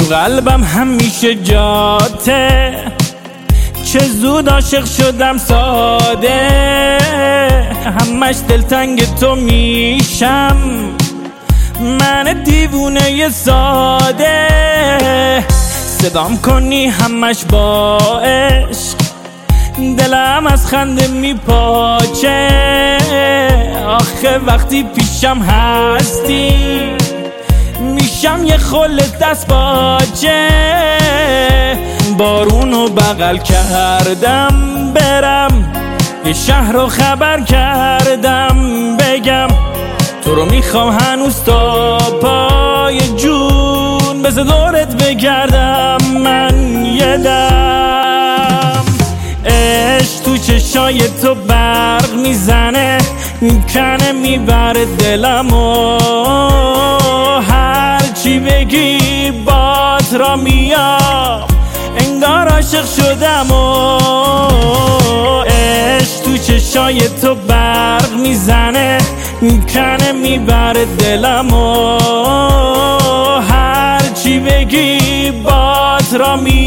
قلبم همیشه جاته، چه زود عاشق شدم ساده، همش دلتنگ تو میشم من دیوونه ساده. صدام کنی همش با عشق، دلم از خنده میپاچه. آخه وقتی پیشم هستی میشم یه خل دست باچه. بارونو بغل کردم برم، یه شهر رو خبر کردم بگم تو رو میخوام هنوز تا پای جون، بذار دورت بگردم من یه دم. عشق تو چشای تو برق میزنه، میکنه میبره دلمو، هرچی بگی بات را میام انگار عاشق شدم. عشق تو چشای تو برق میزنه، میکنه میبره دلمو، هرچی بگی بات را میام